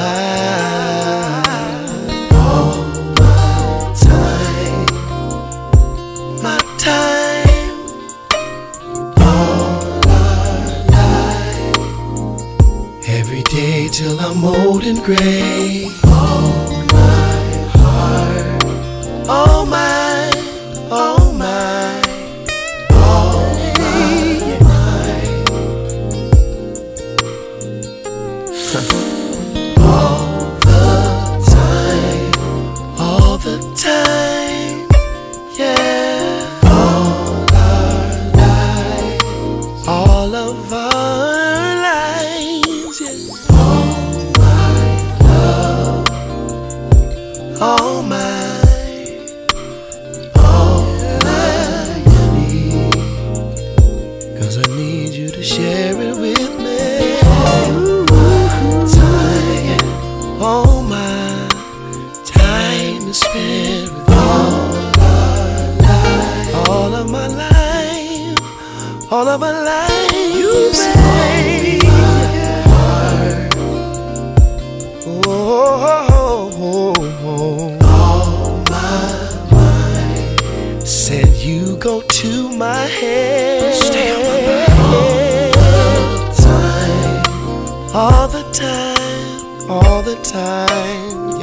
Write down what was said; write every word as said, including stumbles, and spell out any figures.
all my time, my time, all our life. Every day till I'm old and gray. All my heart, all my, all my, all my, mine. All the time, all the time, yeah. All our lives, all of our lives, yeah. All my love, all my, all I need, 'cause I need you to share it with me. All my time is spent with all our life, all of my life, all of our life. You made heart. Oh, oh, oh, oh. All my mind said you go to my head. Stay on my mind all the time, all the time, all the time.